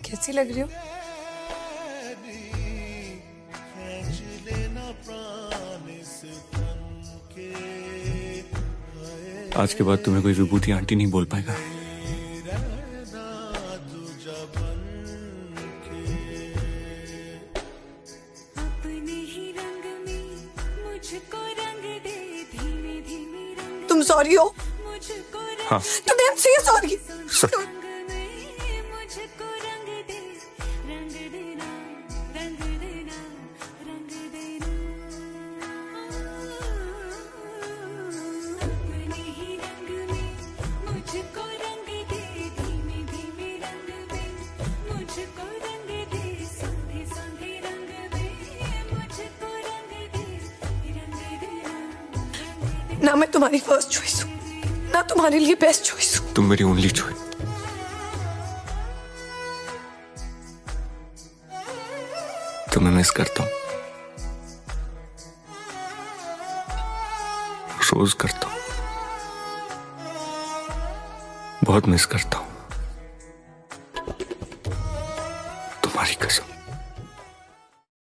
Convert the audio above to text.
कैसी लग रही हो? आज के बाद तुम्हें कोई विभूति आंटी नहीं बोल पाएगा। तुम सॉरी हो? हाँ। तुम हमसे सॉरी। ना मैं तुम्हारी फर्स्ट चॉइस हूँ, ना तुम्हारे लिए बेस्ट चॉइस हूँ। तुम मेरी ओनली चॉइस। तुम्हें मिस करता हूँ, रोज करता हूँ, बहुत मिस करता हूँ, तुम्हारी कसम।